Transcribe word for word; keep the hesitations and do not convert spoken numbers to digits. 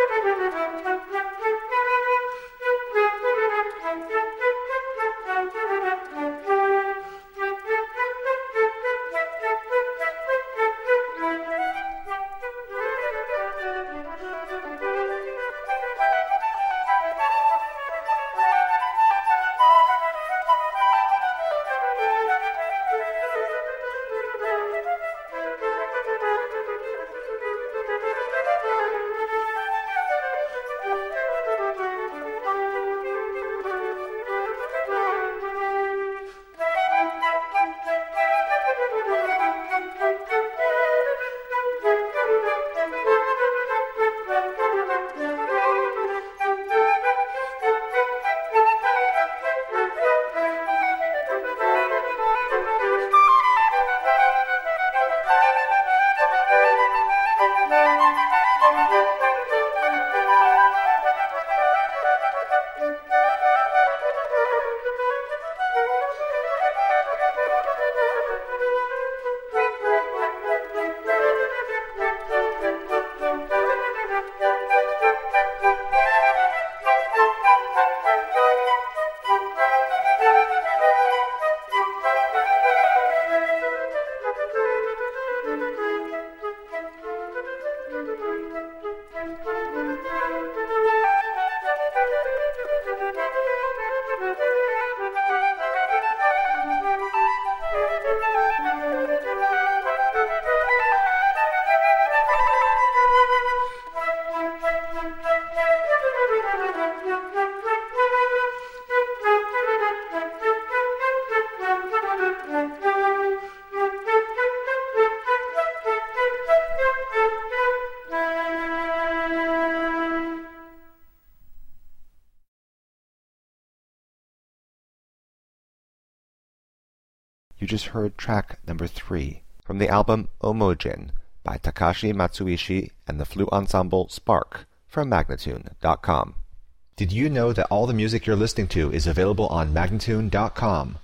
You just heard track number three from the album Omogen by Takashi Matsuishi and the flute ensemble Spark from Magnatune dot com. Did you know that all the music you're listening to is available on Magnatune dot com?